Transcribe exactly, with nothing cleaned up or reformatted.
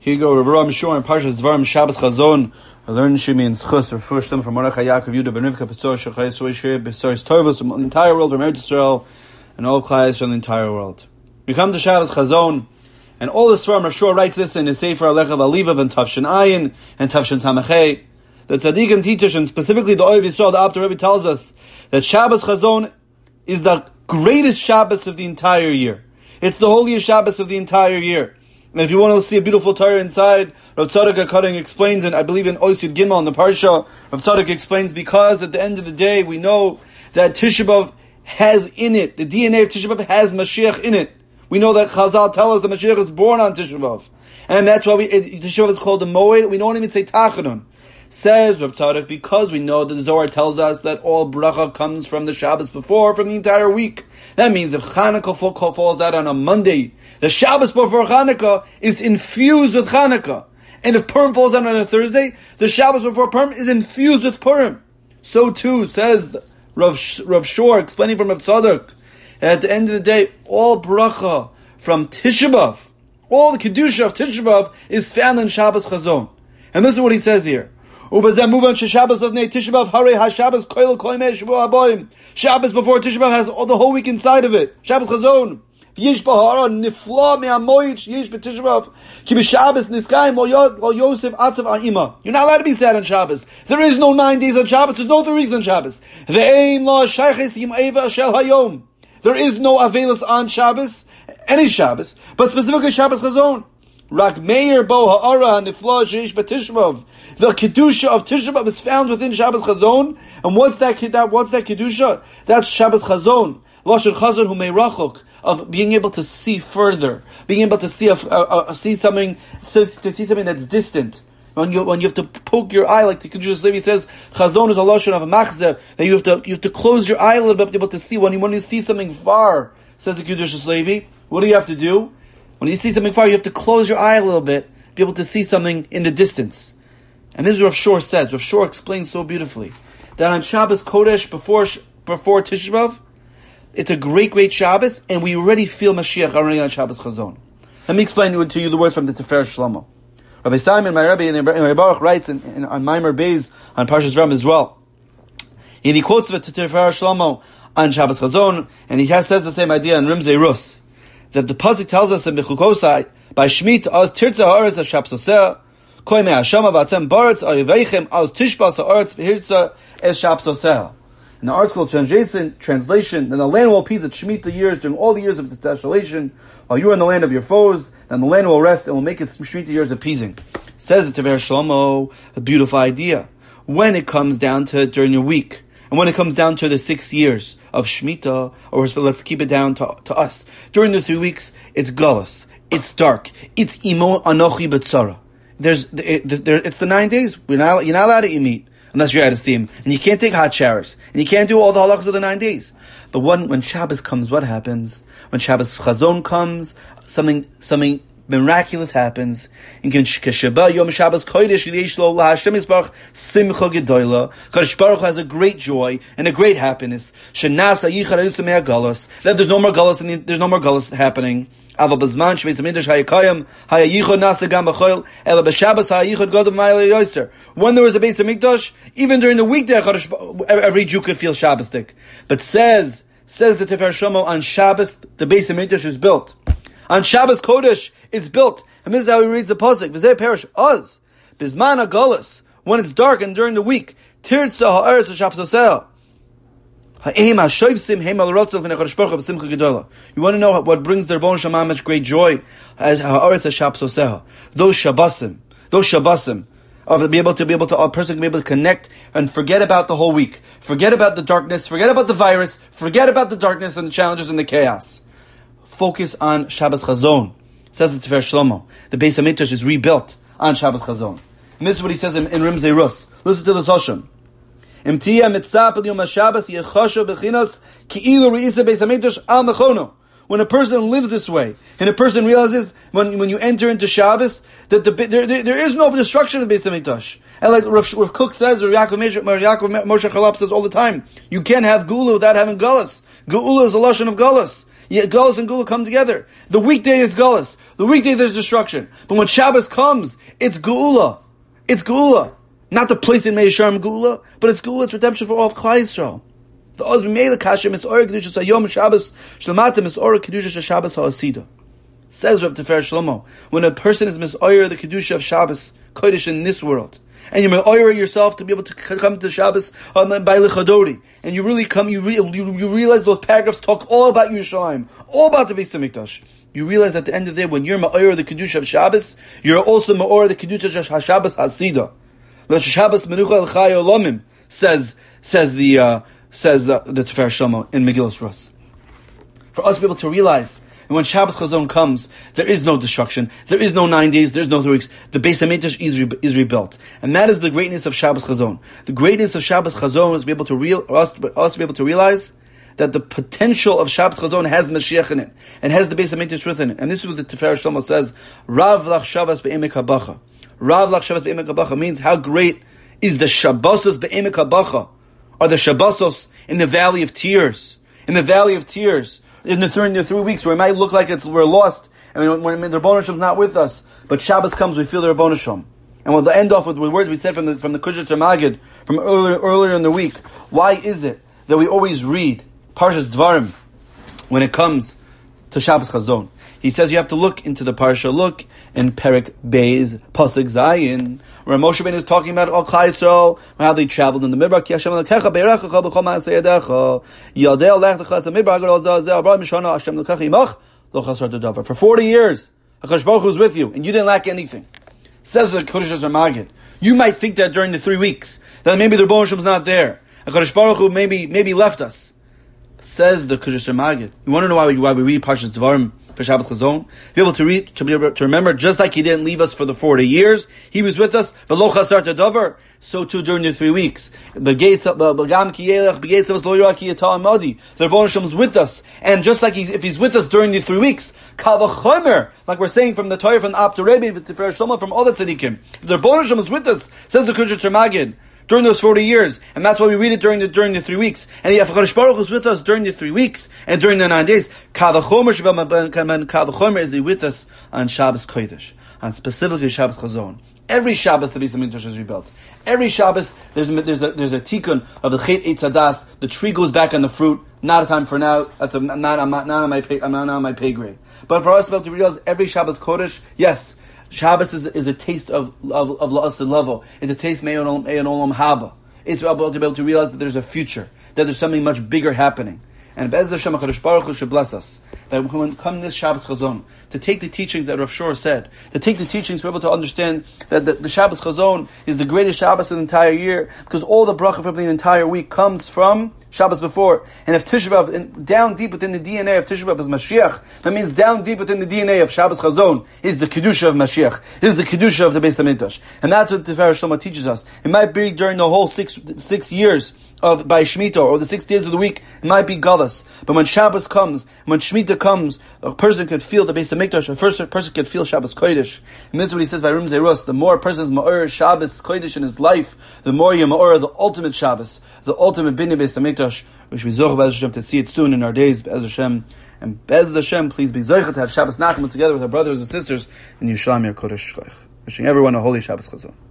Here you go, Rav Ram Shor and Parshat Dvarim Shabbos Chazon. I learned Shimi and Schus, or first them from Mordechai Yaakov Yudah Ben Rivka Petzor Shechai Soy Shir Besoris Tovos from the entire world, from Eretz Yisrael, and all Klais from the entire world. We come to Shabbos Chazon, and all the Svarim Rav Shor writes this in his Sefer Alecha V'Alivav and Tavshin Ayin and Tavshin Samachei. The Tzadikim teach us, and specifically the Oiv Yisrael, the Abter Rebbe tells us that Shabbos Chazon is the greatest Shabbos of the entire year. It's the holiest Shabbos of the entire year. And if you want to see a beautiful Torah inside, Rav Tzadok HaKadosh explains, and I believe in Osid Gimel in the Parsha, Rav Tzadok explains, because at the end of the day, we know that Tisha B'Av has in it, the D N A of Tisha B'Av has Mashiach in it. We know that Chazal tell us that Mashiach is born on Tisha B'Av. And that's why we, it, Tisha B'Av is called the Moed. We don't even say Tachanun. Says Rav Tzadok, because we know that the Zohar tells us that all bracha comes from the Shabbos before, from the entire week. That means if Chanukah falls out on a Monday, the Shabbos before Chanukah is infused with Chanukah. And if Purim falls out on a Thursday, the Shabbos before Purim is infused with Purim. So too, says Rav, Rav Shor, explaining from Rav Tzadok, at the end of the day, all bracha from Tisha B'Av, all the Kedusha of Tisha B'Av is found in Shabbos Chazon. And this is what he says here. Shabbos before Tisha B'Av has all the whole week inside of it. Shabbos Chazon. You're not allowed to be sad on Shabbos. There is no nine days on Shabbos. There's no three weeks on Shabbos. There is no Avelis on Shabbos, any Shabbos, but specifically Shabbos Chazon. Rak Meir Bo Ha'ara Nifla Sheish B'Tisha B'Av. The kedusha of Tisha B'Av is found within Shabbos Chazon. And what's that? That what's that kedusha? That's Shabbos Chazon. Lashon Chazon Hu Meirachok, of being able to see further, being able to see a, a, a, see something, to see something that's distant. When you when you have to poke your eye, like the Kedusha Levi says, Chazon is a lashon of a machzeh, that you have to you have to close your eye a little bit to be able to see. When you when you see something far, says the Kedusha Levi, what do you have to do? When you see something far, you have to close your eye a little bit, be able to see something in the distance. And this is what Rav Shor says. Rav Shor explains so beautifully that on Shabbos Kodesh before before Tisha B'Av, it's a great, great Shabbos, and we already feel Mashiach already on Shabbos Chazon. Let me explain to you the words from the Tifer Shlomo. Rabbi Simon, my Rabbi, and Rabbi Baruch writes in, in, on Maimer Beis on Parshas Ram as well. And he quotes the Tifer Shlomo on Shabbos Chazon, and he has, says the same idea in Rimzei Rus, that the Pasuk tells us in Bechukosai, by Shmit, az tirtza ha'aretz ha'shapsoseh, koi me'asham avatem baretz ayiveichem, az tishbas ha'aretz v'hirtza es shapsoseh. In the article translation, translation, then the land will peace at Shemitah years during all the years of its desolation, while you are in the land of your foes, then the land will rest and will make its Shemitah years appeasing. Says the Tifer Shlomo, a beautiful idea. When it comes down to during your week, and when it comes down to the six years of Shemitah, or let's keep it down to, to us, during the three weeks, it's Galus, it's dark, it's Imo Anochi B'Tzara. There's, it, there, it's the nine days, we're not, you're not allowed to eat meat. Unless you're out of steam. And you can't take hot showers. And you can't do all the halachas of the nine days. But when, when Shabbos comes, what happens? When Shabbos Chazon comes, something something miraculous happens. In Kesheba Yom Shabbos Kodesh Yesh Lo LaHashem Yisbarach Simcha Gedola. Kadosh Baruch Hu has a great joy and a great happiness. Shenasa Yichad Hayutz Me'Galus. That there's no more galus and there's no more galus happening. Ava Bazman Shmeis Hamikdash Hayakayim Hayayichod Nasa Gam B'Choil Ela B'Shabbos Hayayichod Godom Ma'ale Yoser. When there was a Beis Hamikdash, even during the weekday, every Jew could feel Shabbosdik. But says says the Tifer Shlomo, on Shabbos the Beis Hamikdash is built. On Shabbos Kodesh it's built. And this is how he reads the pasuk. V'zeh perish Oz Bizman HaGolus, when it's dark and during the week. Tirtza Ha'aretz Ha'shapsoseh. You want to know what brings the Rebbeinu Shalom much great joy? Those Shabbosim, those Shabbosim, of be able to be able to a person can be able to connect and forget about the whole week, forget about the darkness, forget about the virus, forget about the darkness and the challenges and the chaos. Focus on Shabbos Chazon. Says the Tifer Shlomo, the Beis Hamikdash is rebuilt on Shabbos Chazon, and this is what he says in, in Rimzei Rus. Listen to the Toshim. When a person lives this way, and a person realizes when, when you enter into Shabbos that the, there, there, there is no destruction of the Beis Hamikdash. And like Rav, Rav Kook says, or Yaakov, Yaakov Moshe Chalap says all the time, you can't have Geula without having Galus. Geula is a lashon of Galus. Yeah, Gullus and Gula come together. The weekday is Gullus. The weekday there's destruction. But when Shabbos comes, it's Gula. It's Gula. Not the place in Meisharim Gula, but it's Gula, it's redemption for all of Klal Yisrael. The Oz B'Meila Kashem is Ora Kedushas Hayom Shabbos Shlamatim is Ora Kedushas Shabbos HaAsida. Says Rav Tefer Shlomo, when a person is Misoyer the Kedusha of Shabbos Kodesh in this world, and you're Misoyer yourself to be able to come to Shabbos by Lichadori, and you really come, you, re, you you realize those paragraphs talk all about Yerushalayim, all about the Beis HaMikdash. You realize at the end of the day, when you're Misoyer the Kedusha of Shabbos, you're also Misoyer the Kedusha of Shabbos HaSida. Shabbos Menucha El Chai Olamim says says the uh, says uh, the Tefer Shlomo in Megillas Rus. For us to be able to realize, and when Shabbos Chazon comes, there is no destruction, there is no nine days, there's no three weeks. The Beis HaMikdash is, re- is rebuilt, and that is the greatness of Shabbos Chazon. The greatness of Shabbos Chazon is to be able to real us, us to be able to realize that the potential of Shabbos Chazon has Mashiach in it, and has the Beis HaMikdash within it. And this is what the Tefer Shlomo says: Rav lach Shabbos be'emek habacha. Rav lach Shabbos be'emek habacha means how great is the Shabbosos be'emek habacha, or the Shabbosos in the valley of tears, in the valley of tears, in the three, in the three weeks where it might look like it's we're lost, and when, when the Rebbeinu Shalom's not with us, but Shabbos comes, we feel the Rebbeinu Shalom. And we'll end off with the words we said from the from the Kushitzer Magid from earlier earlier in the week. Why is it that we always read Parshas Dvarim when it comes to Shabbos Chazon? He says you have to look into the parsha. Look in Perek Beis Pasuk Zayin, where Moshe Rabbeinu is talking about all Klal Yisrael, how they traveled in the Midbar. Ki Hashem Elokecha beirechacha b'chol ma'aseh yadecha, yadei alecha es Midbar gadol zeh Abraham Mishana Hashem Elokecha imach lo chasar davar. For forty years, HaKadosh Baruch Hu was with you, and you didn't lack anything. Says the Kodesh Magid. You might think that during the three weeks that maybe the Rebbeinu Shalom's not there. HaKadosh Baruch Hu maybe maybe left us. Says the Kodesh Magid. You want to know why we why we read Parshas Dvarim for Shabbos Chazon? Be able to read, to be able to remember, just like He didn't leave us for the forty years, He was with us. V'lo chasar davar. So too during the three weeks. The Rebbeinu Shalom is with us, and just like he's, if He's with us during the three weeks, kal v'chomer, like we're saying from the Torah, from the Apter Rebbe, Tefer Shlomo, from all the tzaddikim, if the Rebbeinu Shalom is with us, says the Kodesh Magid, during those forty years, and that's why we read it during the during the three weeks. And if HaKadosh Baruch Hu is with us during the three weeks and during the nine days, kal v'chomer is He with us on Shabbos Kodesh, on specifically Shabbos Chazon. Every Shabbos the Beis HaMikdash is rebuilt. Every Shabbos there's a, there's a there's a tikkun of the Chet Eitz Hadas. The tree goes back on the fruit. Not a time for now. That's a, not I'm not, not on my pay, I'm not on my pay grade. But for us to be able to realize every Shabbos Kodesh, yes. Shabbos is, is a taste of of of la'aseh level. It's a taste me'on olam haba. It's about to be able to realize that there's a future, that there's something much bigger happening. And Be'ez Hashem HaKadosh Baruch Hu should bless us that when come this Shabbos Chazon, to take the teachings that Rav Shor said, to take the teachings to be able to understand that the, the Shabbos Chazon is the greatest Shabbos of the entire year, because all the bracha from the entire week comes from Shabbos before. And if Tisha B'Av, down deep within the D N A of Tisha B'Av is Mashiach, that means down deep within the D N A of Shabbos Chazon is the Kedusha of Mashiach, is the Kedusha of the Beis HaMikdash. And that's what the Tefer Shlomo teaches us. It might be during the whole six six years of by Shemitah, or the six days of the week, it might be Galus. But when Shabbos comes, when Shemitah comes, a person could feel the Beis HaMikdash, a first person could feel Shabbos Kodesh. And this is what he says by Rim Zerus: the more a person is Ma'or Shabbos Kodesh in his life, the more you Ma'or the ultimate Shabbos, the ultimate Binyan Beis HaMikdash, which we zoch Be'ez Hashem to see it soon in our days, Be'ez Hashem. And Be'ez Hashem, please be zoich to have Shabbos Nachman together with our brothers and sisters in Yerushalayim Kodesh Shkoich. Wishing everyone a holy Shabbos Chazon.